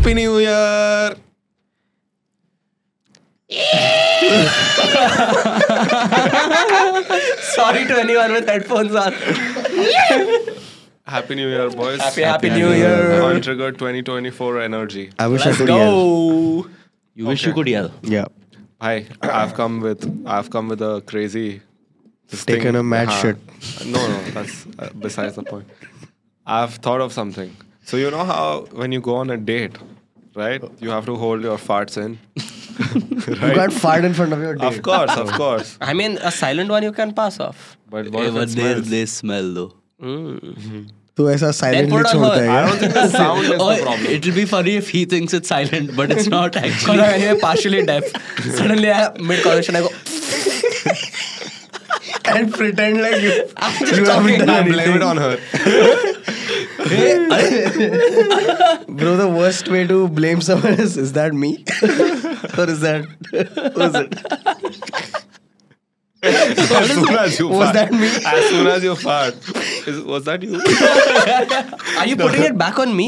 Happy New Year! Sorry to anyone with headphones on. Happy New Year, boys. Happy New Year. On Trigger 2024 energy. I wish I Let's could yell. go. You wish you could yell. Yeah. Hi, I've come with a crazy. Taken a mad shit. No, that's besides the point. I've thought of something. So you know how when you go on a date, right? You have to hold your farts in. You can't fart in front of your date. Of course. I mean, a silent one you can pass off. But what if But it smells? they smell though. तो ऐसा silently put on छोड़ता her. है I क्या? don't think the sound is the Oh, problem. it'll be funny if he thinks it's silent, but it's not Because actually. I'm anyway partially deaf. Suddenly, mid conversation, I go. And pretend like you just haven't talking. done Blame it anything. on her. Bro, the worst way to blame someone is that me? Or is that who is it? As soon as you Was fart. that me? As soon as you fart. Was that you? Are you putting it back on me?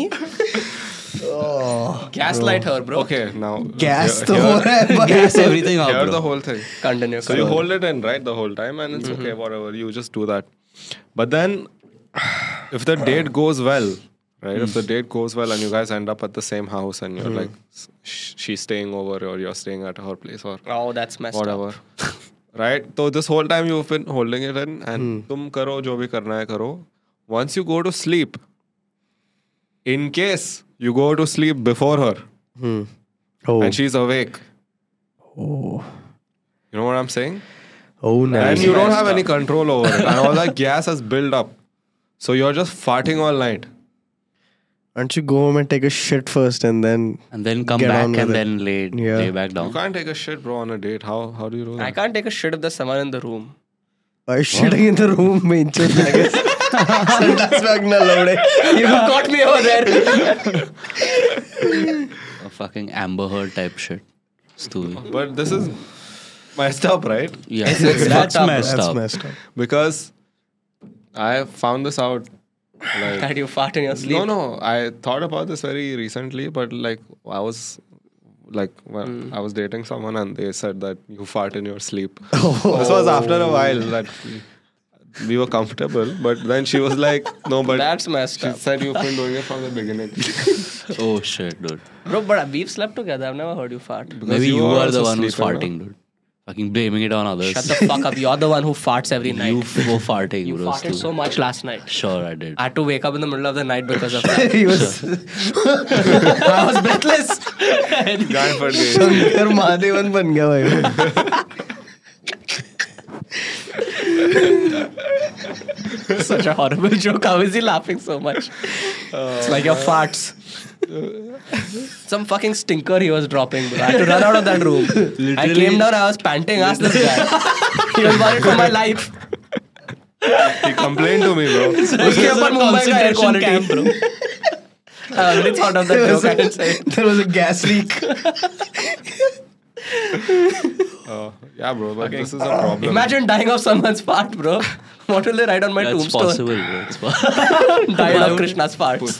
Oh, Gaslight her, bro. Okay, now. gas तो here- हो रहा है but Gas everything out, Here's the bro. whole thing. Continue. So you hold it in, right, the whole time, and it's okay, whatever. You just do that. But then, if the date goes well, right? If the date goes well, and you guys end up at the same house, and you're like, she's staying over, or you're staying at her place, or Oh, that's messed whatever, up. right? So this whole time you've been holding it in, and tum karo jo bhi karna hai karo. Once you go to sleep, in case you go to sleep before her, Oh, and she's awake, oh, you know what I'm saying? oh, And nice. you don't have any control over it. And all that gas has built up. So you're just farting all night. Aren't you go home and take a shit first and then And then come Get back on and with it. then Yeah. lay back You down. can't take a shit, bro, on a date. How do you do that? I can't take a shit if there's someone in the room. I shitting in the room में इंचोट लगे संडास में अगना लौड़े You caught me over there. A fucking Amber Heard type shit. Stupid. But this is messed up, right? Yeah, It's that's fucked up, messed That's up. messed up. Because I found this out. Like, That you fart in your sleep. no. I thought about this very recently, but like I was like when I was dating someone and they said that you fart in your sleep. This was after a while that we were comfortable, but then she was like, no, but That's messed she up. said you've been doing it from the beginning. Oh shit, dude. Bro, but we've slept together. I've never heard you fart. Maybe you were are the also one who's sleeping, farting, dude. Fucking blaming it on others. Shut the fuck up. You're the one who farts every night. You go farting, You bro. farted so much last night. Sure, I did. I had to wake up in the middle of the night because of that. He was I was breathless. गाय फट गई. शंकर महादेवन बन गया भाई Such a horrible joke. How is he laughing so much? It's like your farts. Some fucking stinker he was dropping, bro. I had to run out of that room. I came down, I was panting. Ask this guy. He was worried for my life. He complained to me, bro. उसके ऊपर मुंबई का air quality. I already thought of that joke. I didn't say it. there was a gas leak Yeah, bro, but this is a problem. Imagine dying of someone's fart, bro. What will they write on my That's tombstone? possible, bro. It's possible. Died of Krishna's farts.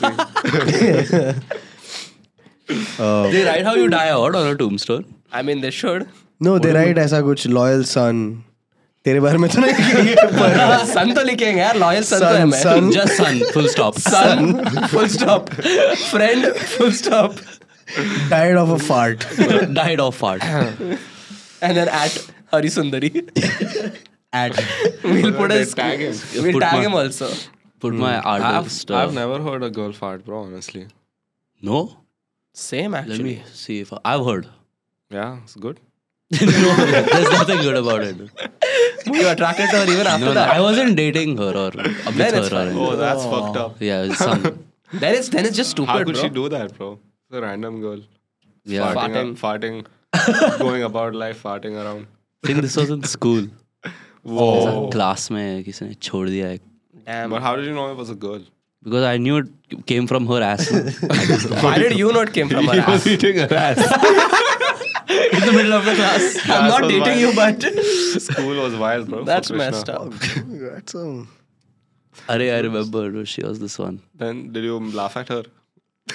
They write how you die out on a tombstone. I mean, they should. no they write ऐसा कुछ loyal son तेरे बारे में तो नहीं लिखेंगे पर सन तो लिखेंगे यार, लॉयल सन तो है मैं. son Just son, full stop. Son, full stop. Friend, full stop. died of a fart Died of fart. And then at Hari Sundari. At We'll put They his tag him. We'll Put tag my- him also. put my artist. I've never heard a girl fart, bro, honestly. No? Same Let actually. me see if I've heard. Yeah, it's good. No, there's nothing good about it. You attracted to her even after No, that. I wasn't dating her or with Then her it's or fine. anything. Oh, that's fucked up. Yeah, it's some. Then it's just stupid, How could bro. she do that, bro? It's a random girl. Yeah. Farting, going about life, farting around. I think this was in school. Whoa. Class में किसी ने छोड़ दिया एक. Damn. But how did you know it was a girl? Because I knew it came from her ass. Why did you know it came from her ass? eating her ass. In the middle of the class. I'm not was dating wild. you, but School was wild, bro. for that's Krishna. messed up. that's a Arey, I remember she was this one. Then did you laugh at her?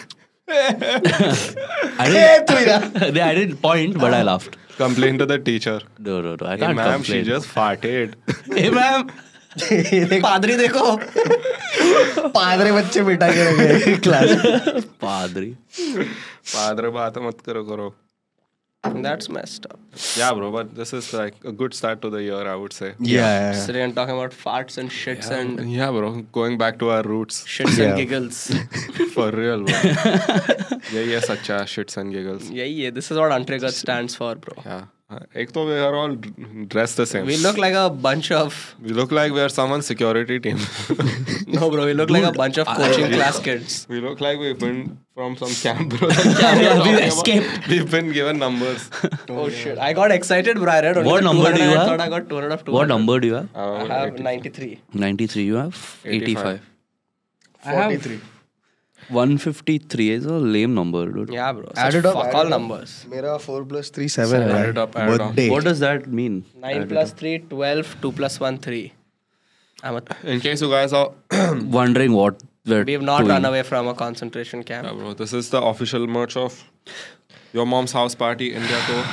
I didn't point, but I laughed. Complain to the teacher. No, I Hey, can't ma'am, she complain. just farted. Hey, ma'am. पादरी देखो. पादरे बच्चे बिठा के रखे class. Padri. Padre baat mat karo. That's messed up. Yeah, bro, but this is like a good start to the year, I would say. Yeah. Sitting and talking about farts and shits and Yeah, bro, going back to our roots. shits Yeah. and giggles. For real, bro. Yeah, such shits and giggles. Yeah. This is what Untriggered stands for, bro. Yeah. Ek to we are all dressed the same. We look like a bunch of We look like we are someone's security team. no, bro. We look like a bunch of coaching class kids. We look like we've been from some camp, bro. We escaped. We've been given numbers. Oh shit! I got excited, bro. I read only What the number 200 do you and I have? thought I got 200 of 200. What number do you have? I have 93. 93. You have 85. 43. 153 is a lame number, dude. Yeah, bro. Add Such it up, fuck add all it up. numbers. मेरा 4 + 3 7 Add it up, add it up. birthday. What does that mean? 9 plus 3, 12. 2 plus 1, 3. In case you guys are Wondering what we're We've not doing. run away from a concentration camp. Yeah, bro, this is the official merch of Your Mom's House Party India Tour.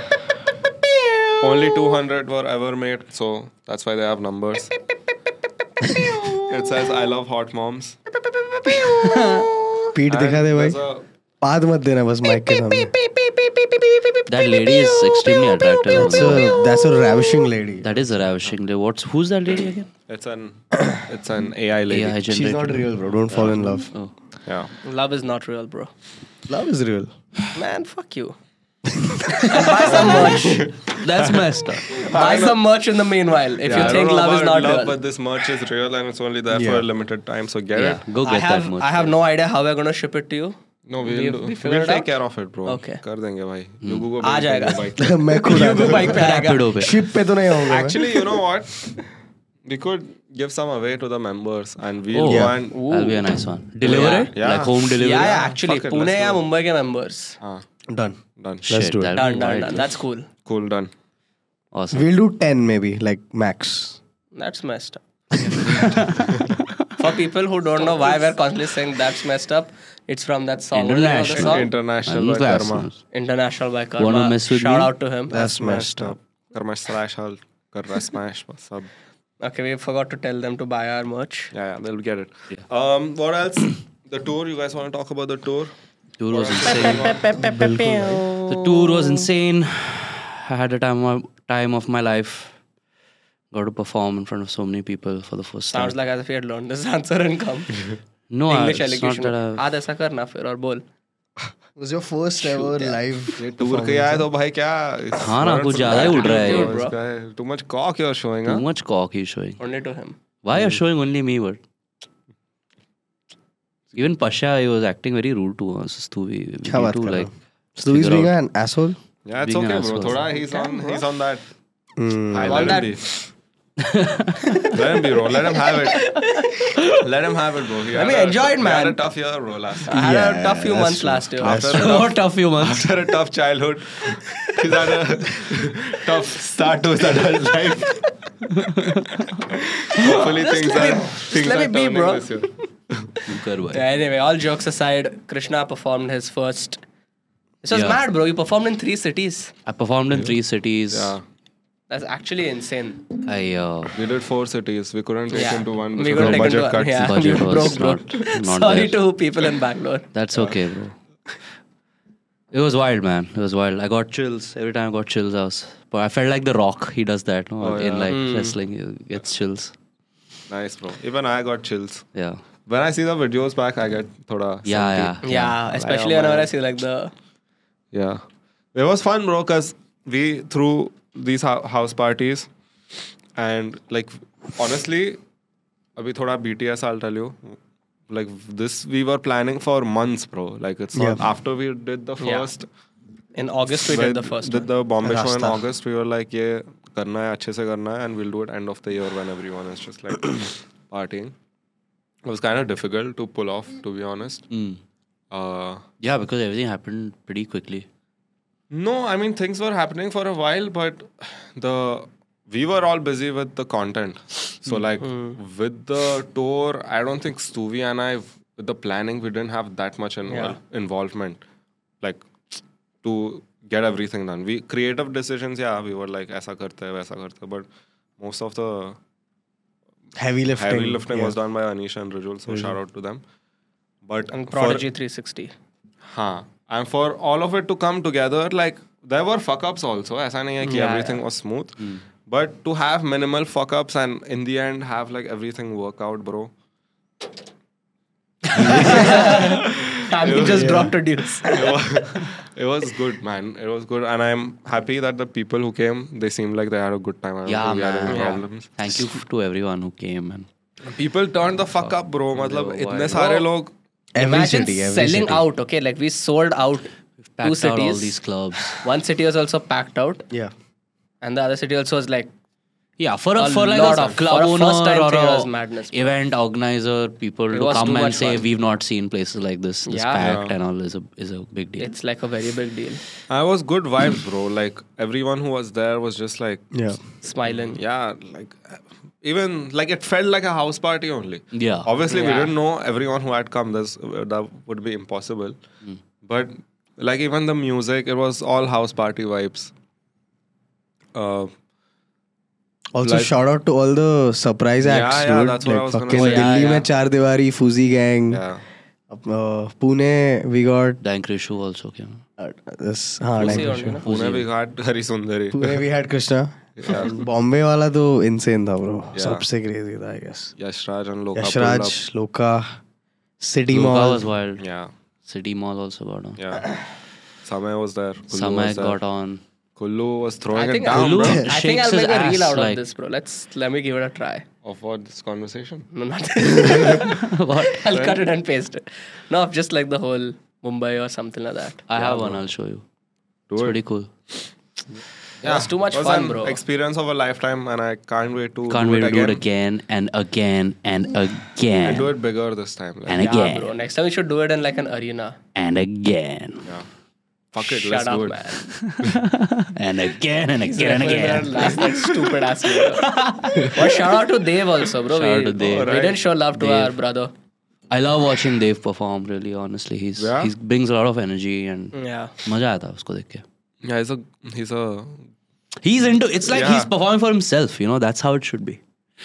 Only 200 were ever made, so that's why they have numbers. It says, I love hot moms. पीठ दिखा दे भाई. There's a- पाद मत देना बस mic के सामने. That lady is extremely attractive. That's a ravishing lady. That is a ravishing lady. Who's that lady again? It's an AI lady. AI She's not generated. real, bro. Don't fall in love. Oh. Yeah. Love is not real, bro. Love is real. Man, fuck you. And buy some merch. That's messed up. Buy some merch in the meanwhile. If Yeah, you I think don't know love is about not real. but this merch is real and it's only there for Yeah. a limited time, so get Yeah, it. go I get have that much. I have no idea how we're gonna ship it to you. No, We we'll figure it take out? care of it, bro. Okay. कर देंगे भाई. You go आ जाएगा. मैं खुद आ You bike पे आएगा. Rapido पे. Ship पे तो नहीं आऊंगा. Actually, you know what? We could give some away to the members and we'll Oh, go yeah. and That'll be a nice one. Deliver Yeah. it? Yeah. Like home delivery? Yeah, actually, Fuck it, Pune let's या do it. Mumbai के members. Done. Done. Let's Shit, do it. that'll be Done. wild. That's cool. Cool, done. Awesome. We'll do 10 maybe, like max. That's messed up. For people who don't know why we're constantly saying that's messed up, it's from that song. What is the name of the International. song? International I'm by class. Karma. International by Karma. Wanna mess with Shout me? out to him. That's messed up. Karma slash hal. Karma smash. Sub. Okay, we forgot to tell them to buy our merch. Yeah, they'll get it. What else? The tour. You guys want to talk about the tour? Tour was insane. The tour was insane. I had a time of my life. Got to perform in front of so many people for the first time. Sounds like as if you had learned this answer and come. No, English it's not elocution. that I've... आज ऐसा करना फिर और बोल. It was your first ever live. ये tour के आए तो भाई क्या? हाँ ना, कुछ ज़्यादा ही उड़ रहा है ये. bro. Too much cock you're showing, Too huh? much cock he's showing. Only to him. Why are you showing only me, but... Even Pasha, he was acting very rude to us. Stuvi. We क्या need बात to, कर रहा like, हूँ? So he's figure being out- an asshole. Yeah, it's Being an okay, bro. asshole. Thoda he's on that. Let On him that- be. Let him be, bro. Let him have it. Let him have it, bro. Let me enjoy it, He had man. a tough year, bro. Last I had Yeah, a tough few that's months true. last year. That's After a What tough few months. After a tough childhood, he's had a tough start to his adult life. Hopefully things let are me be, turning bro. this year. कर भाई. Yeah, anyway, all jokes aside, Krishna performed his first. This was Yeah. mad, bro. You performed in 3 cities. I performed in 3 cities. Yeah. That's actually insane. We did 4 cities. We couldn't take Yeah. into one We because couldn't of take budget into cuts. yeah, Budget we was broke, bro. not Sorry there. to people in Bangalore. That's okay, bro. It was wild, man. It was wild. I got chills. Every time I got chills, But I felt like The Rock. He does that, no? Oh, In yeah. like wrestling, he gets chills. Nice, bro. Even I got chills. Yeah. When I see the videos back, I get thoda. Yeah, salty. yeah. Yeah, especially oh, whenever man. I see like the. Yeah. It was fun, bro, because we threw these house parties and like honestly, abhi thoda BTS, I'll tell you. Like this, we were planning for months, bro. Like it's not Yeah. after we did the Yeah. first. In August, we did the first Did one. the Bombay show in Rasta. August. We were like, ये करना है अच्छे से करना है, and we'll do it end of the year when everyone is just like partying. It was kind of difficult to pull off, to be honest. Mm. Yeah, because everything happened pretty quickly. No, I mean things were happening for a while, but we were all busy with the content. So like with the tour, I don't think Stuvi and I with the planning, we didn't have that much involvement, like to get everything done. We creative decisions, we were like aisa karte hai, waisa karte hai, but most of the Heavy lifting was done by Anish and Rajul, so shout out to them. But And Prodigy 360. And for all of it to come together, like there were fuck ups also. Aisa nahi hai ki everything was smooth. But to have minimal fuck ups and in the end have like everything work out, bro. He just dropped a deuce. It was good, man. It was good, and I'm happy that the people who came, they seemed like they had a good time. I don't Yeah, think we had any man. problems. Thank you to everyone who came. And People turned the fuck up, bro. Matlab, Why? itne sare log. Imagine selling out, okay? Like we sold out two packed out all cities. these clubs. One city was also packed out, Yeah. and the other city also was like Yeah, for A like lot a of- club for a owner first time or thing, it a was madness, bro. event organizer, people It to was come too and much say fun. we've not seen places like this Yeah. packed and all is a big deal. it's like a very big deal. I was good vibes, bro. Like everyone who was there was just like, Yeah. Smiling. like even like it felt like a house party only. Yeah. Obviously, we Yeah. didn't know everyone who had come. That would be impossible. But like even the music, it was all house party vibes. Also, Like- shout out to all the surprise acts, yeah, dude. that's what I Like was gonna fucking say. Delhi Yeah, mein Char Diwari, Fuzi Gang. Yeah. Pune, we got Dank Rishu also came. this. Fuzi only, no? Pune we got Hari Sundari. Pune, we had Krishna. Bombay wala to insane tha, bro. Sabse crazy tha, I guess. Yashraj and Loka. Yashraj, Loka, City Luka Mall. was wild. Yeah. City Mall also got on. Yeah. Samay was there. Kullu Samay was there. got on. Kullu was throwing I think, it down, bro. I think Shakes I'll make his a reel ass out like- of this, bro. Let me give it a try. Of what, this conversation? No, not What? I'll cut it and paste it. No, just like the whole Mumbai or something like that. I have one. I'll show you. Do It's it. pretty cool. It was too much It was fun, an bro. experience of a lifetime, and I can't wait to Can't do wait it to do again. it again and again and And again do it bigger this time. Like, and Yeah, again bro. Next time we should do it in like an arena. and again yeah. Fuck it, Shut let's up, do it. man. and again and again and again. Last night, stupid ass video. But shout out to Dave also, bro. Shout out to Dave. We didn't show love to Dave. our brother. I love watching Dave perform. Really, honestly, Yeah? he brings a lot of energy and Yeah. मजा आया था उसको देख के. Yeah, he's a He's into. It's like Yeah. he's performing for himself. You know, that's how it should be.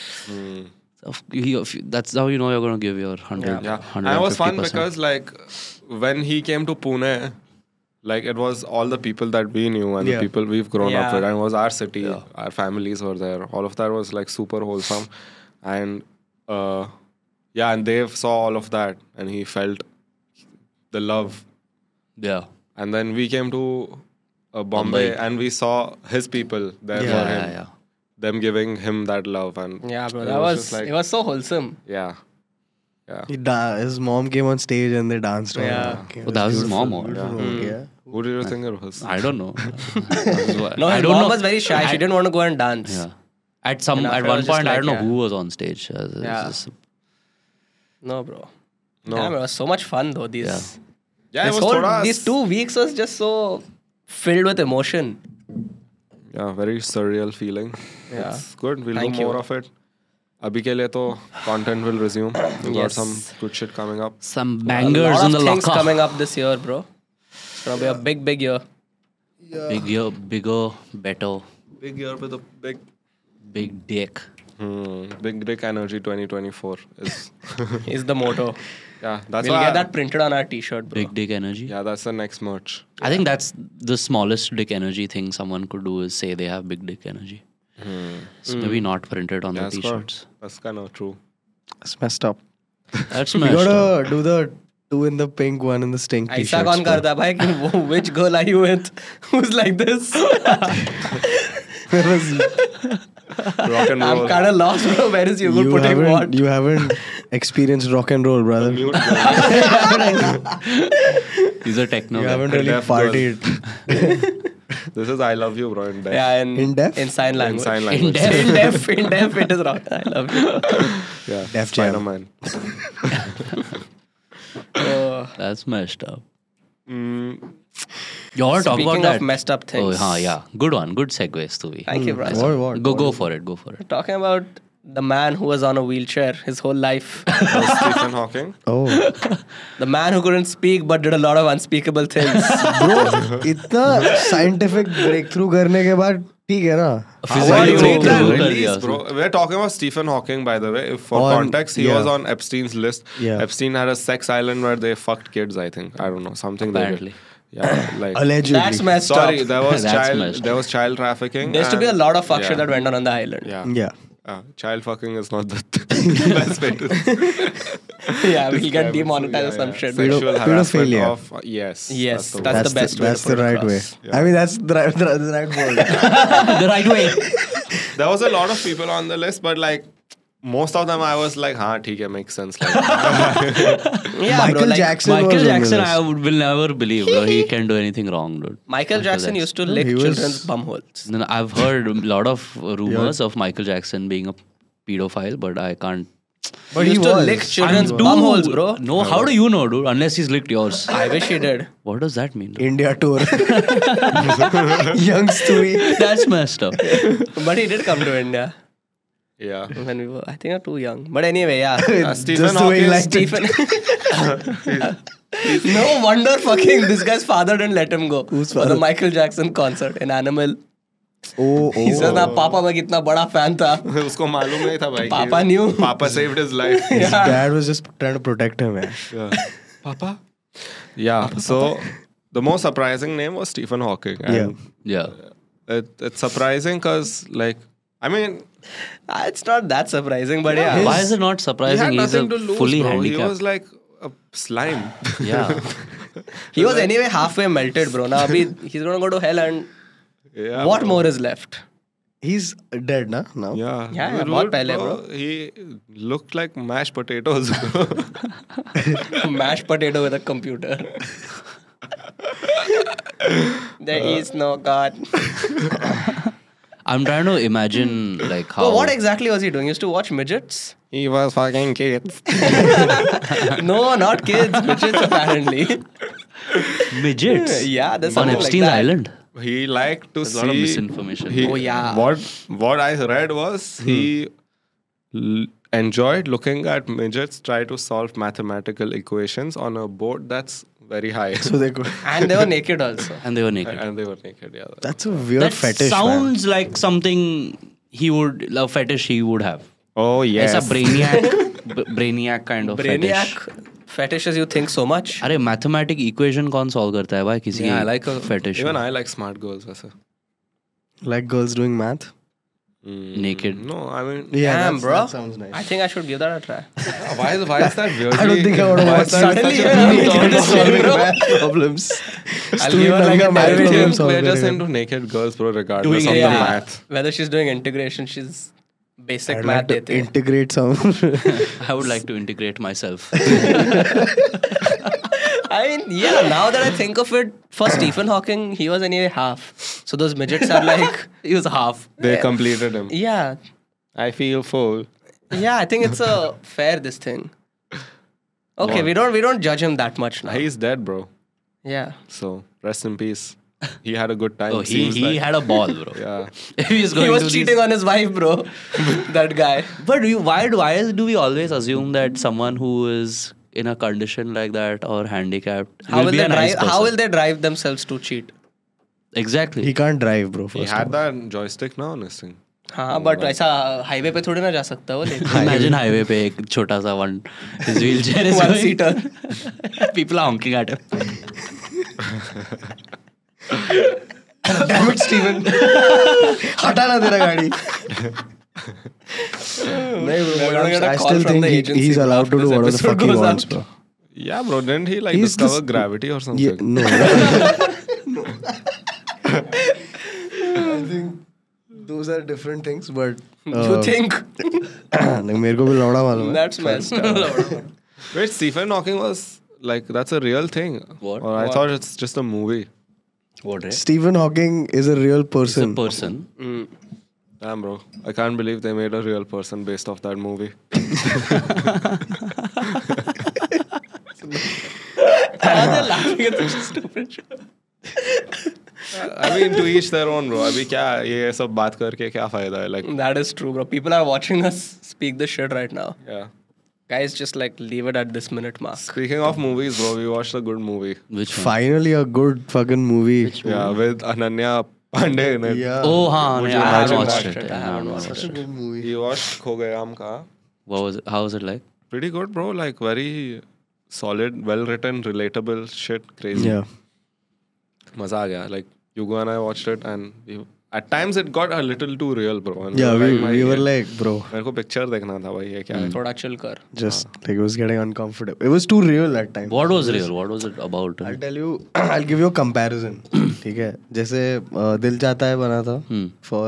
That's how you know you're going to give your 100. yeah. And it was fun 150%. because like when he came to Pune, like it was all the people that we knew and Yeah. the people we've grown up Yeah. with, and it was our city, our families were there. All of that was like super wholesome, and and Dave saw all of that and he felt the love. Yeah. And then we came to Bombay Mumbai. and we saw his people there for Yeah, him. Yeah. Them giving him that love, and Yeah, bro. it That was just like, it was so wholesome. yeah. His mom came on stage and they danced. Yeah. Okay, Oh, that was his beautiful, mom, or? beautiful. Yeah. Who did you think it was? I don't know. No, I his don't mom know. was very shy. She didn't want to go and dance. Yeah. At And after at I one was just point, I like, don't know yeah. who was on stage. Yeah. No, bro. No. Damn, it was so much fun though. Yeah, This it was thoda, these 2 weeks was just so filled with emotion. Yeah, very surreal feeling. Yeah. It's good. We'll Thank do more you. of it. Abhi ke liye to content will resume. We got Yes. some good shit coming up. Some A bangers lot in of the things locker. coming up this year, bro. It's gonna be a big year. Bigger, better, Big year with a big, big dick. big dick energy 2024 is. Is the motto. Yeah, that's We'll why. get that printed on our t-shirt, bro. Big dick energy. Yeah, that's the next merch. I think that's the smallest dick energy thing someone could do is say they have big dick energy. So maybe not printed on Yeah, the t-shirts. that's kind of true. It's messed up. That's We messed up. gotta do the 2 in the pink, 1 in the stink ऐसा t-shirts. कौन करता भाई कि which girl are you with who's like this? Rock and I'm roll. kind of lost, bro. Where is Yugal putting what? You haven't experienced rock and roll, brother. You Mute girl. He's a techno guy. haven't really Deaf girl. partied. This is I love you, bro. In death. Yeah, In deaf? in sign language. In sign language. In deaf, it is wrong. I love you. Yeah. Def Jam. Spider-Man. Oh, That's messed up. Mm, You want to talk speaking about that? of messed up Oh, things. yeah. Good one. Good segues, Tuvi. Thank you, bro. What? Go for it. Go for it. Talking about The man who was on a wheelchair his whole life. Stephen Hawking. Oh, The man who couldn't speak but did a lot of unspeakable things. bro, इतना scientific breakthrough करने के बाद ठीक है ना? Why you Physical make that breakthrough. release, Yeah. bro? We're talking about Stephen Hawking, by the way. For On- context, he yeah. was on Epstein's list. Yeah. Epstein had a sex island where they fucked kids, I think. I don't know. Something Apparently. they did. Yeah, like... Allegedly. That's messed Sorry, up. there was That's messed up. there was child trafficking. There used to be a and- lot of fuck shit yeah. that went on the island. Yeah. Yeah. Child fucking is not the best way to Yeah, we'll get describe it. demonetized or So, some yeah, shit. Sexual harassment Pedophilia. of... Yes. Yes, the that's word. the best way to That's put the it right across. way. Yeah. I mean, that's the right word. The right way. There was a lot of people on the list, but like most of them, I was like, "Haan, theek hai, makes sense." Like, Yeah, Michael bro, like, Jackson. Michael was on the Jackson, list. I will never believe, bro. He can do anything wrong, dude. Michael Jackson used to lick he was- children's bumholes. Then I've heard a lot of rumors of Michael Jackson being a pedophile, but I can't. But He he used to was. lick children's Dude, bumholes, bro. No, how do you know, dude? Unless he's licked yours. I wish he did. What does that mean? Dude? India tour. Young story. That's messed up. But he did come to India yeah. when we were, I think, we were too young. But anyway, yeah. Stephen Just the way he Hawking. liked it. Stephen. No wonder fucking this guy's father didn't let him go Whose for the father? Michael Jackson concert in Animal. Oh, He said, "ना पापा मैं कितना बड़ा fan था." उसको मालूम नहीं था भाई. Papa knew. Papa saved his life. His dad was just trying to protect him, man. Yeah. Papa. Yeah. So the most surprising name was Stephen Hawking. And Yeah. it's surprising because, like, I mean, It's not that surprising, but yeah. Why is it not he surprising? had He's a nothing to lose, fully bro. handicapped. He was like a slime. Yeah. He was anyway halfway melted, bro. Now he's gonna go to hell, and Yeah, what bro. more is left? He's dead, na? Now. Yeah. Yeah, Dude, बहुत पहले, bro. He looked like mashed potatoes. Mashed potato with a computer. There is no God. I'm trying to imagine like how. So what exactly was he doing? He used to watch midgets? He was fucking kids. No, not kids. Midgets apparently. midgets? Yeah, there's On something like Epstein's that. Island. He liked to There's see a lot of misinformation. Oh, yeah. What I read was he enjoyed looking at midgets try to solve mathematical equations on a board that's very high. So they could. And they were naked also. And they were naked. And they were naked, yeah. That's a weird That fetish, man. sounds like something a fetish he would have. Oh, yes. It's a brainiac kind of fetish. Brainiac fetishes you think so much. अरे mathematic equation कौन solve करता है भाई किसी Yeah, I की like a fetish Even में? I like smart girls. वैसे. Like girls doing math. Naked. No, I mean, Yeah, Damn, bro. That sounds nice. I think I should give that a try. why is that weirdly? I don't think I would have why watched is that Suddenly, such a yeah, weird I'm thought? solving bro. math problems. I'll give her like a math I Everything problem think solver we're just है. into naked girls, bro, regardless Doing of the Yeah. math. Whether she's doing integration, she's basic I'd math. like to देते हैं. integrate some. I would like to integrate myself. I mean, yeah, now that I think of it, for Stephen Hawking, he was anyway half. So those midgets are like, He was half. They completed him. yeah. I feel full. Yeah, I think it's a fair this thing. Okay, What? we don't judge him that much now. He's dead, bro. Yeah. So rest in peace. He had a good time. Oh, seems he like. had a ball, bro. Yeah. If he's going He was to cheating on his wife, bro. That guy. But why do we always assume that someone who is in a condition like that or handicapped How will be they a nice drive? How will person? they drive themselves to cheat? Exactly. He can't drive, bro. He First had of all. that joystick now on his thing. हाँ but ऐसा highway पे थोड़ी ना जा सकता वो लेके Imagine highway पे एक छोटा सा one his wheelchair is One going. seater. People are honking at him. Damn it, Steven. हटा ना तेरा गाड़ी. नहीं, bro. We're gonna get a I call still from think the agency he's bro, allowed to after do this whatever the episode fuck he goes wants, out. bro. Yeah, bro. Didn't he like He's discover this- gravity or something? Yeah, no. I think those are different things, but You think? नहीं, मेरे को भी लौड़ा मालूम है. That's messed up. Wait, Stephen Hawking was like that's a real thing. What? Or I thought it's just a movie. What? Stephen Hawking is a real It's a person. person. Damn, bro. I can't believe they made a real person based off that movie. Why are they laughing at such a stupid show? I mean, to each their own, bro. अभी क्या ये सब बात करके क्या फायदा है? Like, That is true, bro. People are watching us speak this shit right now. yeah. Guys, just like leave it at this minute mark. Speaking of movies, bro, we watched a good movie. Which one? Finally, a good fucking movie. Yeah, with Ananya Pandey in it. Yeah. Oh, हाँ, Would yeah, you I haven't imagine watched that? it. I Yeah, haven't I watched haven't Such a good movie. You watched Kho Gayam Ka? What was it? How was it like? Pretty good, bro. Like very solid, well written, relatable shit. Crazy. Yeah. Maza aa gaya. Like Yugo and I watched it, and at times it got a little too real, bro. And Yeah, we were we were like, bro, मेरे को picture देखना था भाई ये क्या है. थोड़ा chill कर. just like it was getting uncomfortable. It was too real at times. What was real? What was it about? I'll tell you, I'll give you a comparison. ठीक है, जैसे दिल चाहता है बना था for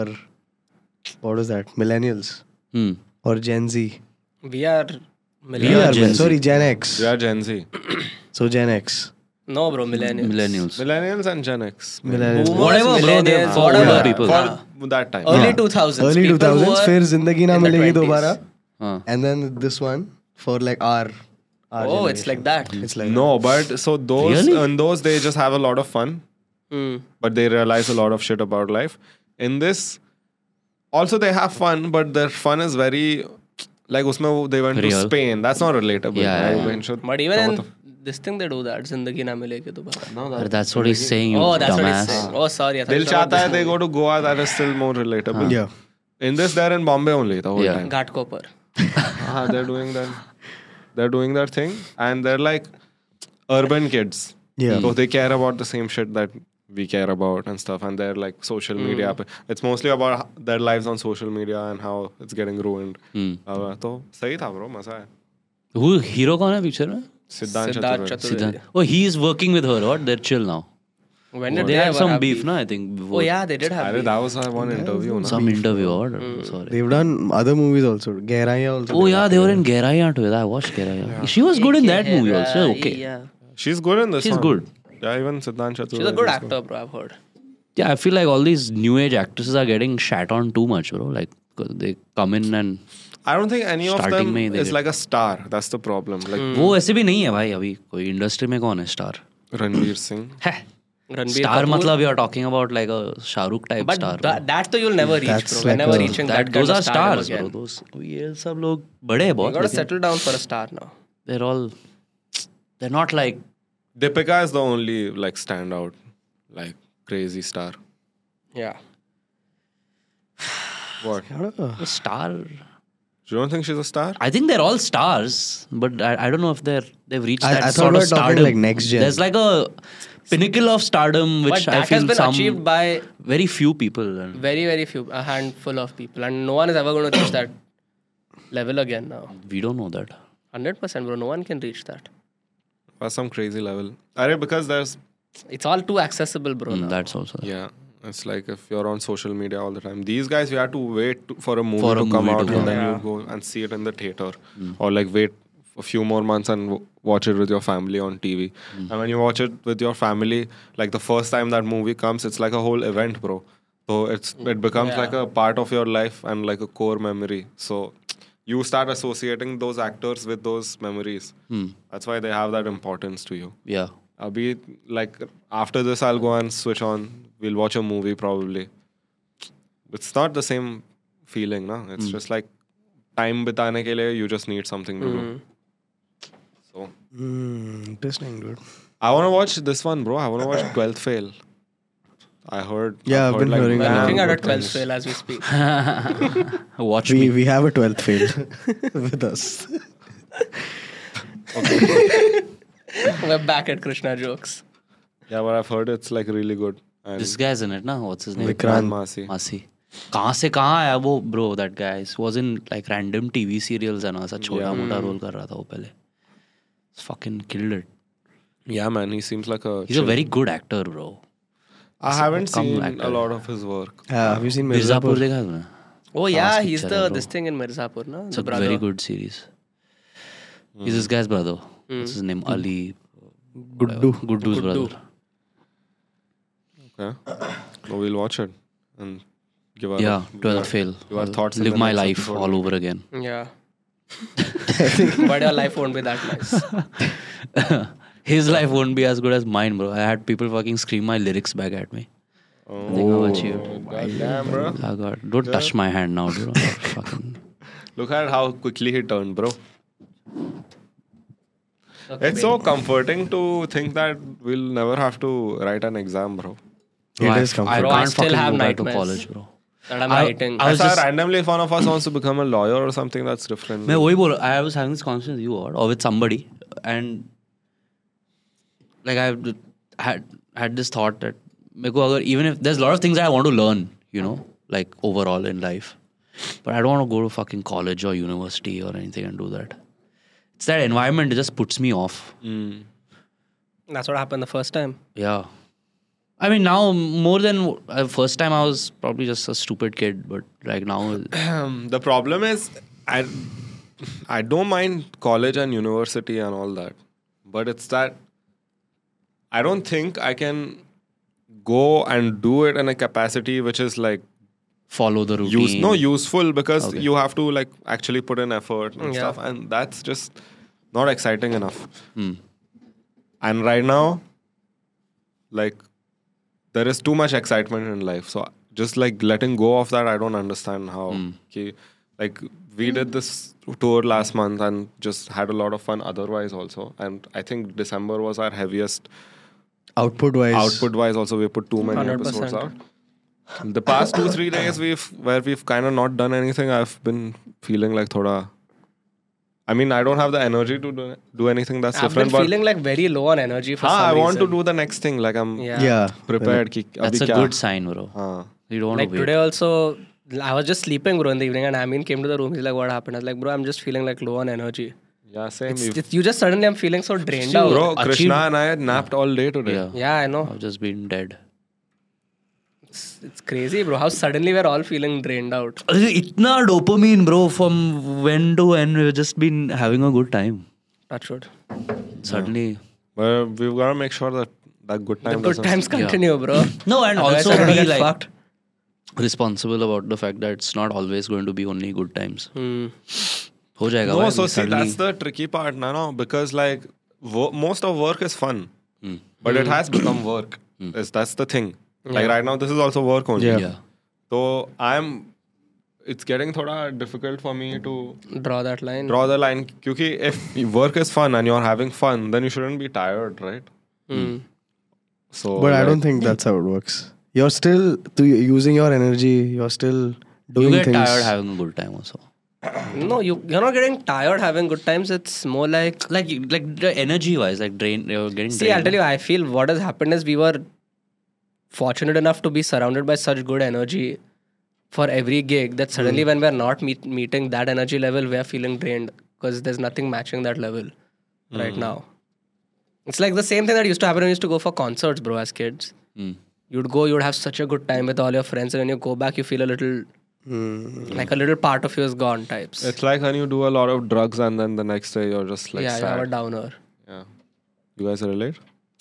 what was that? Millennials or Gen Z. We are We millennials. are Gen Z. sorry, Gen X. We are Gen Z. So Gen X. No, bro, millennials. Millennials. Millennials and Gen X. Millennials. Boomers, Whatever, bro, they're millennials, for whatever. older people. For that time. Early 2000s. Early people 2000s. were फिर जिंदगी ना in the मिलेगी 20s. दोबारा. हाँ. And then this one for like our Oh, it's generation. like that. It's like No, but so those Really? in those they just have a lot of fun, Hmm. but they realize a lot of shit about life. In this, also they have fun, but their fun is very like usme they went Real. to Spain. That's not relatable. Yeah, right? yeah. When should- But even what in the- this thing they do that. Zindagi na milegi dobara. But that's what he's saying, you Oh, that's what dumbass. he's saying. Oh, sorry. I thought Dil you said Chahta Hai, this they movie. go to Goa. That is still more relatable. yeah. In this, they're in Bombay only the whole Yeah. time. Ghatkopar. They're doing that. They're doing their thing, and they're like urban kids. Yeah. So they care about the same shit that we care about and stuff, and they're like social media. It's mostly about their lives on social media and how it's getting ruined. तो सही था bro, मजा है. Who hero कौन है picture में? Siddharth Siddharth Chaturvedi. Chaturvedi. Oh, he is working with her. What? They're chill now. When did They had ever some have beef, na? I think. Before. Oh yeah, they did have अरे beef. that was one interview ना. Some interview. Or sorry. They've done other movies also. Gehraiyaan also. Oh yeah, they were in Gehraiyaan together. I watched Gehraiyaan. She was good in that movie also. Okay. Yeah. She's good in this She's one. good. Yeah, even Siddharth Chaturvedi. She's a good is actor, bro. I've heard. Yeah, I feel like all these new age actresses are getting shat on too much, bro. Like 'cause they come in and I don't think any of Starting them में ही they is get- like a star. That's the problem. Like वो ऐसे भी नहीं है भाई अभी कोई industry में कौन है star Ranveer Singh. Ranbir star Kapoor. मतलब you are talking about like a Shahrukh type But star that though you'll never reach, That's bro. like We're never a- reaching that those kind are of stardom stars bro again. those ये सब लोग बड़े हैं You बहुत gotta लेकिन settle down for a star now. they're all they're not like Deepika is the only like standout, like crazy star. Yeah. What? a star. You don't think she's a star? I think they're all stars, but I don't know if they've reached I that thought sort we of were talking stardom. like next gen. There's like a pinnacle of stardom which But I that feel has been some achieved by very few people. And very, very few, a handful of people. And no one is ever going to reach that level again now. we don't know that. 100%, bro. No one can reach that. Or some crazy level. Arey, because there's It's all too accessible, bro. now. That's also yeah. It's like if you're on social media all the time. These guys, you have to wait for a movie For a to come movie out to and come then out. you go and see it in the theater. Or like wait a few more months and watch it with your family on TV. And when you watch it with your family, like the first time that movie comes, it's like a whole event, bro. So it becomes Yeah. like a part of your life and like a core memory. So you start associating those actors with those memories. That's why they have that importance to you. yeah. Abhi, like after this, I'll go and switch on. We'll watch a movie probably. It's not the same feeling, na? It's just like time bitane ke liye, you just need something to do. So Interesting, dude. I want to watch this one, bro. I want to watch 12th Fail. I heard. Yeah, I've been hearing We're that. looking at a good 12th things. fail as we speak. Watch me. We have a 12th fail with us. We're back at Krishna jokes. Yeah, but I've heard it's like really good. And This guy's in it, na? What's his name? Vikrant Massey. Masi. कहाँ से कहाँ आया वो bro? That guy was in like random TV serials and ऐसा छोटा मोटा role कर रहा था वो पहले. Fucking killed it. Yeah, man, he seems like a. He's a very good actor, bro. I haven't come seen actor. a lot of his work. Have you seen Mirzapur Mirzapur? देखा है तूने? Oh yeah, Fast he's picture the है, bro. this thing in Mirzapur, no? It's The a brother. very good series. He's this guy's brother. What's his name? Ali. Guddu. Guddu's Guddu. brother. Okay. So we'll watch it and give our Yeah, 12th fail. Give our thoughts. in Live the my next life episode. all over again. Yeah. But your life won't be that nice. His life won't be as good as mine, bro. I had people fucking scream my lyrics back at me. I think I've achieved. Goddamn, bro. Oh God, don't touch my hand now, bro. Fucking. Look at how quickly he turned, bro. Okay, It's so comforting to think that we'll never have to write an exam, bro. It is I comforting. Bro, I can't still fucking have go back to nightmares. college, bro. that I'm I- writing. I was Aisa, just- randomly if one of us wants to become a lawyer or something, that's different. मैं वही बोल रहा I was having this conversation with you or with somebody and like I had this thought that मेरे को अगर even if there's a lot of things I want to learn, you know, like overall in life, but I don't want to go to fucking college or university or anything and do that. It's that environment, it just puts me off. That's what happened the first time. Yeah. I mean, now more than first time I was probably just a stupid kid, but like now, The problem is, I don't mind college and university and all that, but it's that I don't think I can go and do it in a capacity which is like follow the routine. useful because Okay. you have to like actually put in effort and Yeah. stuff, and that's just not exciting enough. Hmm. And right now, like, there is too much excitement in life. So just like letting go of that, I don't understand how. Okay, like we did this tour last month and just had a lot of fun otherwise also. And I think December was our heaviest Output wise. output wise also. We put too many 100%. episodes out. The past 2-3 days where we've kind of not done anything, I've been feeling like thoda. I mean, I don't have the energy to do anything that's I've been different. But feeling like very low on energy for some I want to reason. do the next thing. Like I'm Yeah. prepared. Ki, That's abhi a kya? good sign, bro. हाँ. You don't want Like to wait. today also, I was just sleeping, bro, in the evening, and Amin came to the room. He's like, "What happened?" I was like, "Bro, I'm just feeling like low on energy." Yeah, same. You just suddenly, I'm feeling so drained out. Bro, achieved- Krishna and I had napped all day today. Yeah. Yeah, I know. I've just been dead. It's crazy, bro. How suddenly we're all feeling drained out. Itna dopamine, bro, from when to when we've just been having a good time. Touch wood. Suddenly. But we've got to make sure that good The time good doesn't- times continue, bro. No, and Otherwise, also I'm gonna be get like fucked. responsible about the fact that it's not always going to be only good times. Hmm. हो जाएगा No, भाई, so see, suddenly- that's the tricky part now, no? Because like most of work is fun, Hmm. but it has become work. That's the thing. Like right now, this is also work only. Yeah. Yeah. So it's getting thoda difficult for me to Draw that line. draw the line. Because if work is fun and you're having fun, then you shouldn't be tired, right? Hmm. So, But I like, don't think that's how it works. You're still using your energy. You're still doing You get things. tired having a good time also. No, you're not getting tired having good times. It's more like Like the energy wise, like you're getting see. I'll drained. tell you. I feel what has happened is we were fortunate enough to be surrounded by such good energy for every gig that suddenly when we're not meeting that energy level, we're feeling drained because there's nothing matching that level right now. It's like the same thing that used to happen when we used to go for concerts, bro, as kids. Hmm. You'd go, you'd have such a good time with all your friends, and when you go back, you feel a little like a little part of you is gone types. It's like when you do a lot of drugs and then the next day you're just like yeah, you have a sad. downer. Yeah. You guys relate?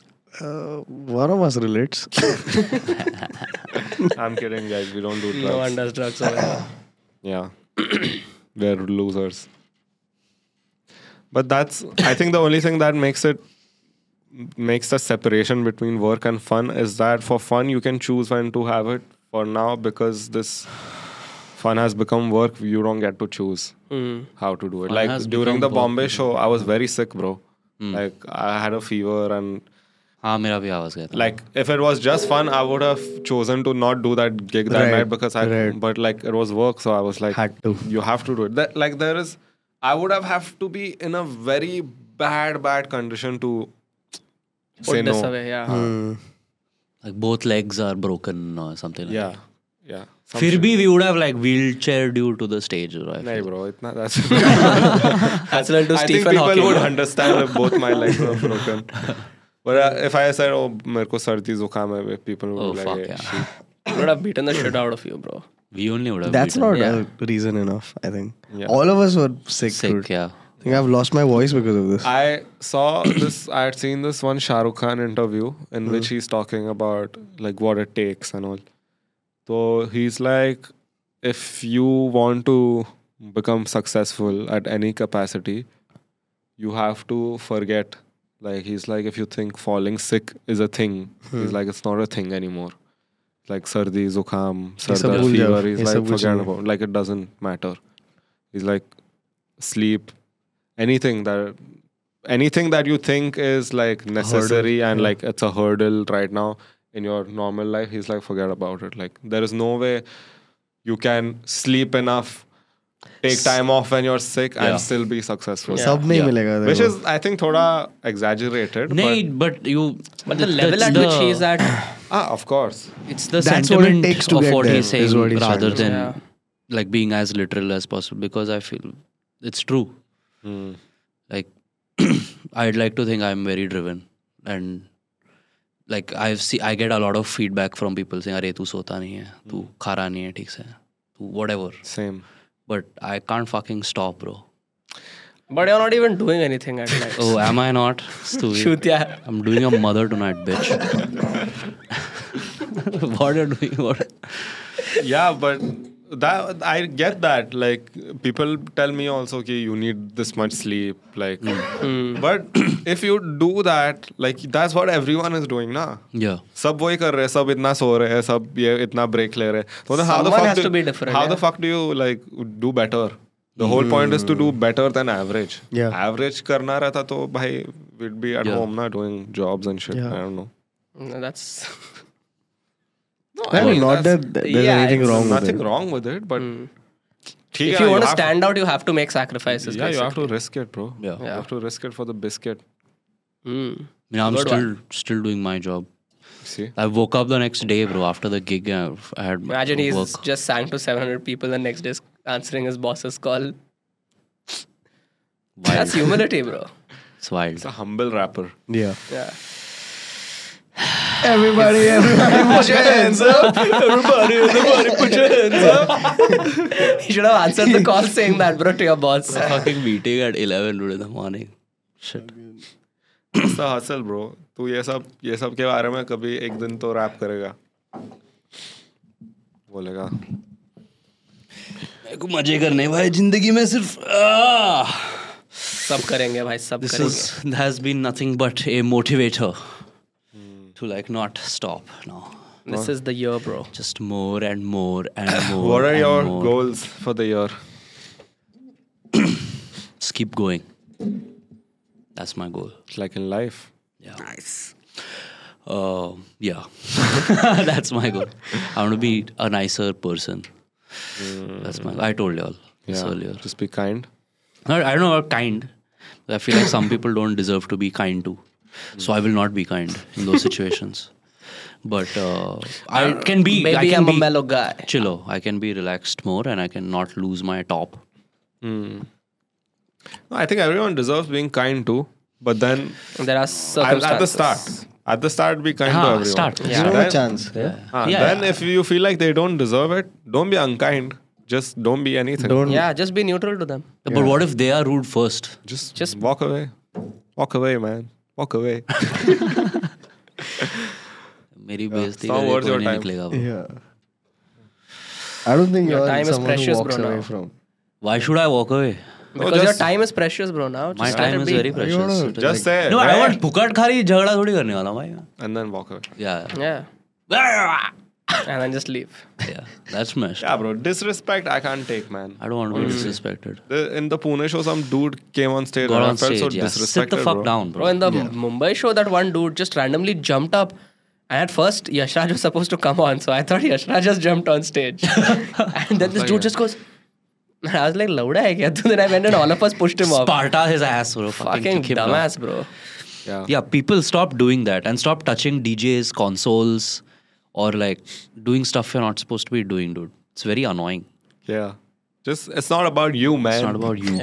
One of us relates. I'm kidding, guys. We don't do drugs. No one does drugs over here. Yeah. We're losers. But that's, I think the only thing that makes the separation between work and fun is that for fun, you can choose when to have it. For now, because this fun has become work, you don't get to choose how to do it. Fun Like has during the become work. Bombay show, I was very sick, bro. Like I had a fever and हाँ मेरा भी आवाज गया था. like if it was just fun, I would have chosen to not do that gig that Right, night because but like it was work, so I was like, Had to. you have to do it. That like I would have to be in a very bad condition to say Put this no. away, yeah. Like both legs are broken or something. Like that. Yeah. Some फिर shit. भी we would have like wheelchaired you to the stage. Bro, I Nahi, feel. bro, that's. That's like to I think Stephen people Hawking. would understand if both my legs were broken. But if I said, "Oh, मेरे को सर्दी जुकाम है," people would Oh be like, fuck "Hey, yeah. shit." would have beaten the shit out of you, bro. We only would have. That's beaten. not Yeah. a reason enough, I think. Yeah. All of us were sick. sick. Dude. Yeah. I think I've lost my voice because of this. I saw this. I had seen this one Shah Rukh Khan interview in which he's talking about like what it takes and all. So he's like, if you want to become successful at any capacity, you have to forget. Like he's like, if you think falling sick is a thing, he's like, it's not a thing anymore. like sardi, zukham, सब sardar, भूल जाओ, fever. He's ये like, सब कुछ forget नहीं। about. Like it doesn't matter. He's like, sleep, anything that you think is like necessary and yeah. like it's a hurdle right now in your normal life. He's like, forget about it. Like there is no way you can sleep enough, take time off when you're sick Yeah. and still be successful. Yeah. सब नहीं Yeah. मिलेगा Which देखो। is, I think, thoda exaggerated. Nay, but you. But the level at which he is at, Of course. It's the That's what it sentiment takes to of get what there, he's saying is what he's rather trying to than Yeah. like being as literal as possible, because I feel it's true. Like I'd like to think I'm very driven, and like I get a lot of feedback from people saying, "अरे तू सोता नहीं है, तू खा रहा नहीं है ठीक से, तू whatever." Same. But I can't fucking stop, bro. but you're not even doing anything at night. Oh, am I not? Stupid. Shoot, yeah. I'm doing a mother tonight, bitch. What are you doing? What? Yeah, but that I get that. Like people tell me also कि you need this much sleep. Like, but if you do that, like that's what everyone is doing, na. Yeah. सब वही कर रहे हैं, सब इतना सो रहे हैं, सब ये इतना break ले रहे हैं. So then how the Someone fuck has to be different, how yeah. the fuck do you like do better? The whole point is to do better than average. Yeah. Average करना रहता तो भाई we'd be at Yeah. home ना doing jobs and shit. Yeah. I don't know. No, that's No, I mean, not that there's yeah, anything it's wrong with nothing it. wrong with it, but ठीक if है, you want to have stand out, you have to make sacrifices. Yeah, you have to basically. risk it, bro. Yeah. You have to risk it for the biscuit. Mm. I mean, I'm Good still doing my job. See? I woke up the next day, bro. After the gig, I had Imagine he's work. just sang to 700 people the next day answering his boss's call. Wild. That's humility, bro. It's wild. It's a humble rapper. Yeah. Yeah. Everybody put your hands up. Everybody put your hands up. You should have answered the call saying that, bro, to your boss. Fucking meeting at 11 in the morning. Shit. It's the hustle, bro. तू ये सब के बारे में कभी एक दिन तो रैप करेगा. बोलेगा. मेरे को मजे करने भाई जिंदगी में सिर्फ सब करेंगे भाई, सब this करेंगे. has been nothing but a motivator to like not stop. No, This is the year, bro. just more and more and more. What are and your more. goals for the year? Just keep going. That's my goal. Like in life? Yeah. Nice. Yeah. That's my goal. I want to be a nicer person. That's my. I told y'all this earlier. Just be kind. I don't know about kind. I feel like some people don't deserve to be kind to. So I will not be kind in those situations. But I can be. Maybe I can I'm be a mellow guy. chillo. I can be relaxed more, and I can not lose my top. No, I think everyone deserves being kind too. But then There are circumstances. at the start, be kind to everyone. Start. Yeah. Give them Then- a chance. Yeah. Yeah, Then if you feel like they don't deserve it, don't be unkind. Just don't be anything. Don't. Yeah, just be neutral to them. But what if they are rude first? Just walk away. Walk away, man. Walk away. मेरी बेइज्जती it's not करके worth कोई your नहीं time. निकलेगा bro. Yeah. I don't think Your you're time is someone who precious, walks bro, away now. from. Why should I walk away? Because your just- time is precious, bro. Now My just time let it is be. very precious. wanna- Just say it. No, I right? want पुकट खाली झगड़ा थोड़ी करने वाला भाई. And then walk away. Yeah. Yeah, and then just leave. Yeah. That's messed. Yeah, bro. Disrespect I can't take, man. I don't want to be disrespected. In the Pune show, some dude came on stage Got and on I felt so stage. Yeah. Sit disrespected, the fuck bro. down, Bro, bro. in the Mumbai show, that one dude just randomly jumped up. And at first, Yashraj was supposed to come on. So I thought Yashraj just jumped on stage. And then this dude just goes, and I was like, Lauda hai kya? Then I went and all of us pushed him off. Sparta his ass, bro. Fucking kick him down. dumbass, bro. Yeah. Yeah, people stop doing that and stop touching DJs, consoles, or like doing stuff you're not supposed to be doing, dude. It's very annoying. Yeah. Just, it's not about you, man. It's not about you.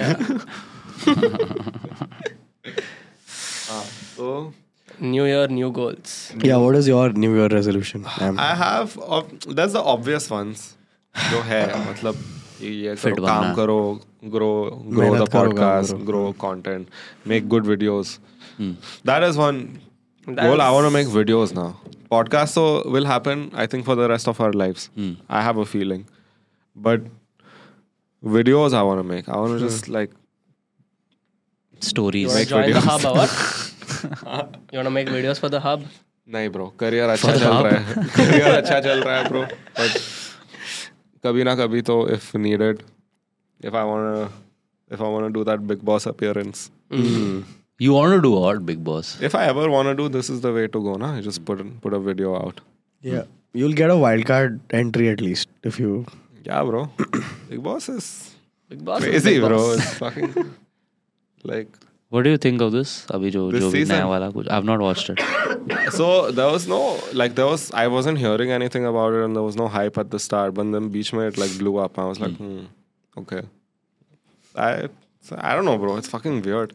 So, New year, new goals. Yeah, what is your New Year resolution? I have, that's the obvious ones. जो है, मतलब, ये Fit करो, काम बनना. करो, grow the मेहनत करो, काम podcast, करो. grow content, make good videos. That is one goal. I want to make videos now. Podcast so will happen, I think, for the rest of our lives. I have a feeling. But videos I want to make. I want to just like Stories. You want Make to join the videos. hub or what? You want to make videos for the hub? नहीं bro, career अच्छा चल रहा है. Career अच्छा चल रहा है bro. But कभी ना कभी तो if needed, if I wanna do that Big Boss appearance. You want to do what, Big Boss? If I ever wanna do, this is the way to go, na? You just put a video out. Yeah, you'll get a wildcard entry at least if you. Yeah, bro. Big Boss is Big Boss is crazy, Big bro. Boss. It's fucking like. What do you think of this? अभी जो This भी season? नया वाला कुछ I've not watched it. So there was no I wasn't hearing anything about it, and there was no hype at the start. But then beach mein it like blew up. I was like, okay. I don't know, bro. It's fucking weird.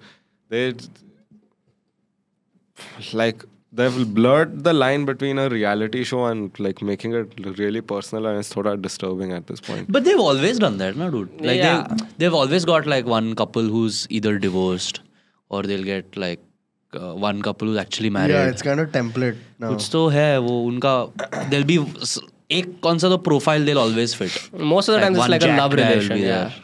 They've blurred the line between a reality show and like making it really personal, and it's sort of disturbing at this point. But they've always done that, na, dude. Like Yeah. they've always got like one couple who's either divorced or they'll get like one couple who's actually married. Yeah, it's kind of template now. कुछ तो है वो उनका there'll be एक कौन सा तो profile they'll always fit. Most of the time, it's one like a jacked love guy will relation. be Yeah. there.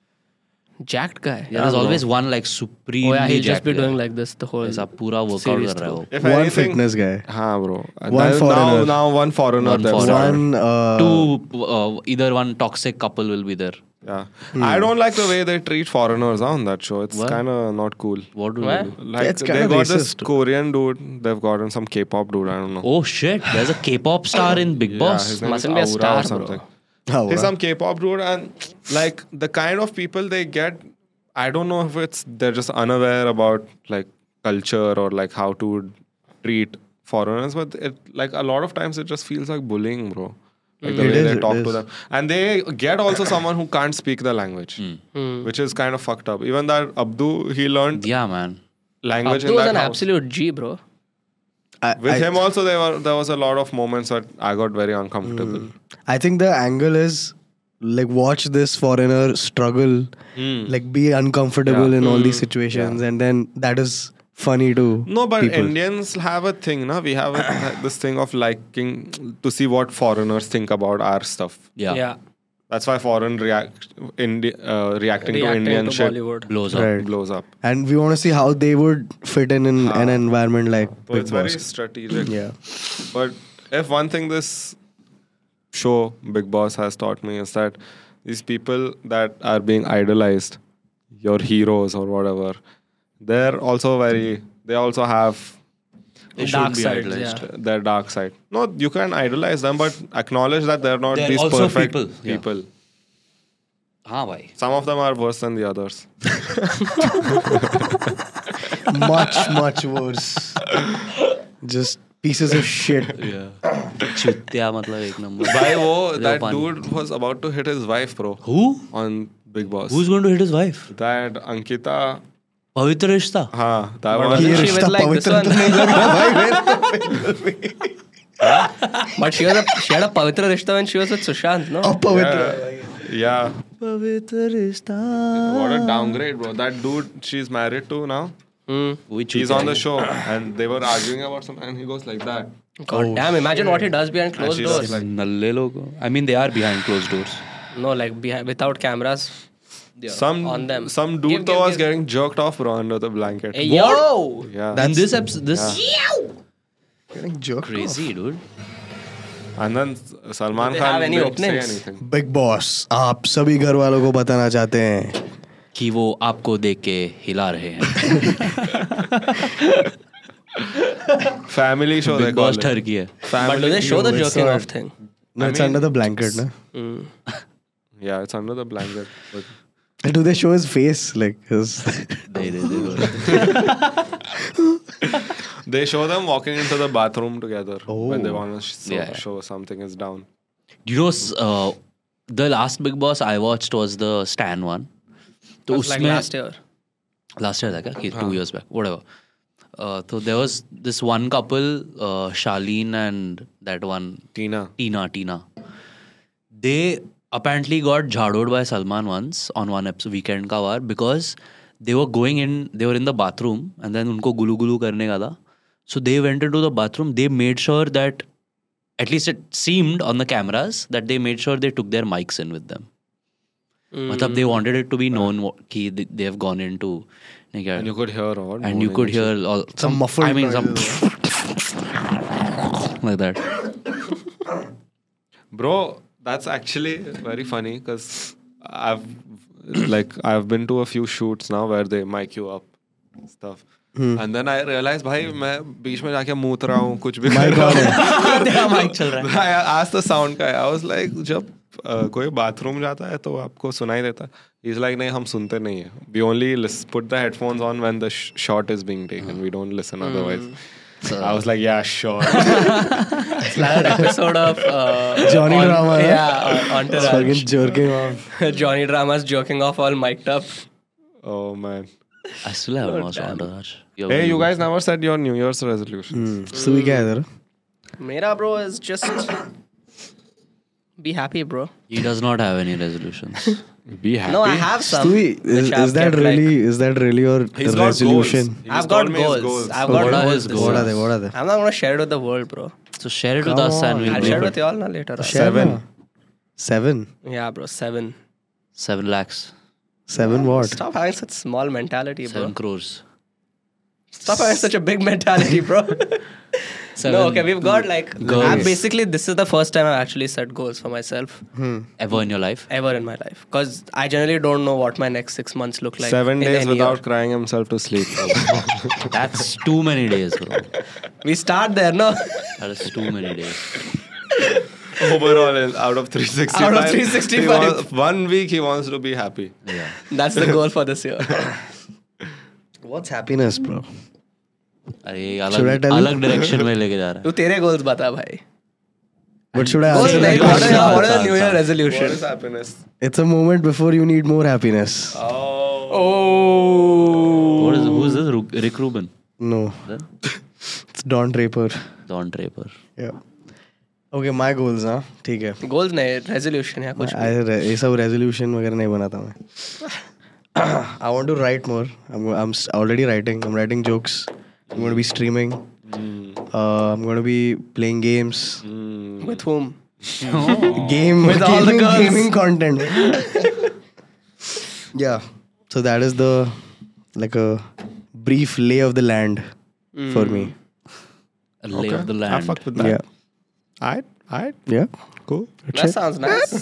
Jacked guy. Yeah, there's always one like supreme. Oh yeah, he'll just be doing like this the whole. ऐसा पूरा workout series कर रहा है वो. If One anything, fitness guy. हाँ, bro. One foreigner. Now one foreigner. One they've foreigner. started. One. Either one toxic couple will be there. Yeah. I don't like the way they treat foreigners on that show. It's What? kind of not cool. What do Why? they do? Like It's they kinda got this racist. Korean dude. They've gotten some K-pop dude. I don't know. Oh shit! There's a K-pop star in Big Boss. his name Mustn't is be a Aura star, or bro. something. Aura. He's some K-pop dude, and like the kind of people they get, I don't know if they're just unaware about like culture or like how to treat foreigners, but it like a lot of times it just feels like bullying, bro. Like the It way is, they it talk to is. them, and they get also someone who can't speak the language, which is kind of fucked up. Even that Abdu, he learned Yeah, man. language Abdu in was that an house. absolute G, bro. With him also, there was a lot of moments that I got very uncomfortable. I think the angle is like watch this foreigner struggle, like be uncomfortable Yeah. in all these situations, and then that is funny to No, but people. Indians have a thing, na? We have this thing of liking to see what foreigners think about our stuff. Yeah. That's why foreign reacting to Reacting Indian to shit Bollywood. Blows up. Right. blows up. And we want to see how they would fit in an environment like So Big it's very Boss. strategic. Yeah. But if one thing this show, Big Boss, has taught me is that these people that are being idolized, your heroes or whatever, they're also they also have They Dark should be sides, idolized. yeah. their dark side. No, you can idolize them, but acknowledge that they're not They're these also perfect people, yeah. people. हाँ भाई. Some of them are worse than the others. much worse. Just pieces of shit. चुत्तिया मतलब एक number. Bhai, that funny. dude was about to hit his wife, bro, Who? on Big Boss. Who's going to hit his wife? That Ankita? पवित्र रिश्ता. हाँ, that But one. wasn't ये she रिश्ता with like this पवित्र one? तो नहीं लग रहा भाई मेरे को। But she had a pavitra rishta when she was with Sushant, no? अपवित्र। Yeah. पवित्र रिश्ता। What a downgrade, bro. That dude she's married to now, Which he's on the show, and they were arguing about something, and he goes like that. God damn! Imagine what he does behind closed she doors. does like- नल्ले लोग. I mean, they are behind closed doors. No, like behind, without cameras. Some On them. some dude Give, though was give. getting jerked off, bro, under the blanket. Hey, yo! Yeah. In this episode, this Getting jerked crazy, dude. And then Salman Do they Khan have any didn't say openings? anything. off. Big Boss, आप सभी घर वालों को बताना चाहते हैं कि वो आपको देख के हिला रहे हैं. Family show they Big call Boss it. ठरकी है. But do they show the it's jerking not- off thing? No, it's under the blanket, na? Yeah, it's under the blanket. But Do they show his face like his? they. they show them walking into the bathroom together when they Oh. want to Yeah. show something is down. You know, the last Big Boss I watched was the Stan one. तो Like उसमें last year. last year था क्या? 2 years back, whatever. So there was this one couple, Charlene and that one Tina. Tina. They apparently got jhadoed by Salman once on one episode, weekend ka war, because they were in the bathroom and then unko gulu gulu karne ka tha. So they went into the bathroom. They made sure that, at least it seemed on the cameras, that they made sure they took their mics in with them. Matlab they wanted it to be known ki they have gone into. And you could hear all. And you could hear all Some muffled I mean, some. noises. something like that. Bro, that's actually very funny because I've been to a few shoots now where they mic you up stuff. And then I realized, भाई मैं बीच में जाके मूत रहा हूँ कुछ भी कर रहा हूँ. तेरा mic चल रहा है. I asked the sound guy. I was like, जब कोई बाथरूम जाता है तो आपको सुनाई देता. He's like, नहीं हम सुनते नहीं है. We only put the headphones on when the shot is being taken. We don't listen otherwise. So I was like, yeah, sure. It's like an episode of Johnny Drama. Yeah, Entourage. Fucking jerking off. Johnny Drama's jerking off all mic'd up. Oh man. I still haven't watched Entourage. Hey, you guys never said your New Year's resolutions. So क्या है तेरा? Mera bro is just be happy, bro. He does not have any resolutions. Be happy. No, I have some. Stewie, which I've is that kept, really like- is that really your He's got resolution? goals. I've He's got told me his goals. I've So got what are goals his this goals? What year. are they? What are they? I'm not gonna share it with the world, bro. So share it with us and we'll I'll make share it it. with you all now later. on. Seven. 7. Yeah, bro. 7. 7 lakhs. 7 what? Stop having such small mentality, bro. 7 crores. Stop having such a big mentality, bro. No, okay, we've got like Goals. basically this is the first time I've actually set goals for myself Ever in your life? ever in my life because I generally don't know what my next 6 months look like. 7 in days any without year. crying himself to sleep. That's too many days, bro. We start there, no? That is too many days. Overall, out of 365, Out of 365. he wants, 1 week he wants to be happy. Yeah. That's the goal for this year. What's happiness, bro? अरे Should I अलग tell you? अलग direction में लेके जा रहा है. तू तेरे goals बता भाई. What should I Goals answer like that what question? are the New Year What resolutions? is happiness? It's a moment before you need more happiness. Oh. Who's this? Rick Rubin. No, Then? it's Don Draper. Don Draper. Yeah. Okay, my goals, हाँ ठीक है. Goals नहीं resolution है कुछ. ये सब resolution वगैरह नहीं बनाता मैं. I want to write more. I'm already writing. I'm writing jokes. I'm going to be streaming. I'm going to be playing games. With whom? With all the girls. Gaming content. Yeah. So that is the like a brief lay of the land for me. A lay of the I land. fuck with that. Yeah. Alright, Yeah. cool. That sounds nice.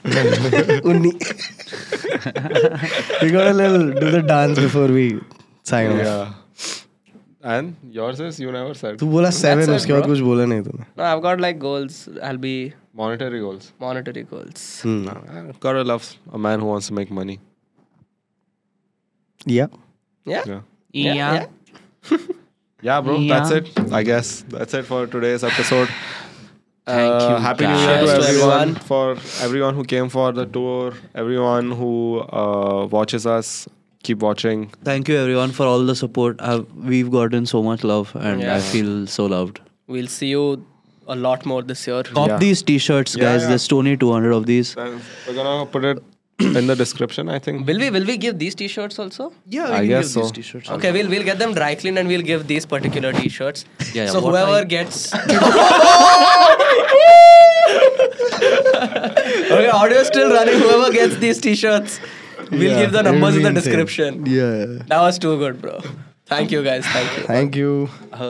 We gotta do the dance before we sign off. Yeah. And yours is you never said तू बोला 7 That's it, उसके बाद bro. कुछ बोला नहीं तूने. No, I've got like goals. I'll be monetary goals. monetary goals. Gotta love a man who wants to make money. Yeah. Yeah? Yeah. Yeah, bro. Yeah. That's it. I guess that's it for today's episode. Thank you, Happy New guys. Year to Cheers to everyone. everyone. For everyone who came for the tour, everyone who watches us. Keep watching. Thank you everyone for all the support. We've gotten so much love and Yeah. I feel so loved. We'll see you a lot more this year. Cop Yeah. these t-shirts, Yeah, guys. yeah. There's only 200 of these. Then we're gonna put it in the description, I think. Will we give these t-shirts also? Yeah, I guess so. t-shirts. Okay, we'll get them dry cleaned and we'll give these particular t-shirts. Yeah, So what whoever I- gets Okay, audio is still running. Whoever gets these t-shirts, we'll Yeah, give the it'll numbers be in the insane. description. Yeah. That was too good, bro. Thank you guys. Thank you. Thank you.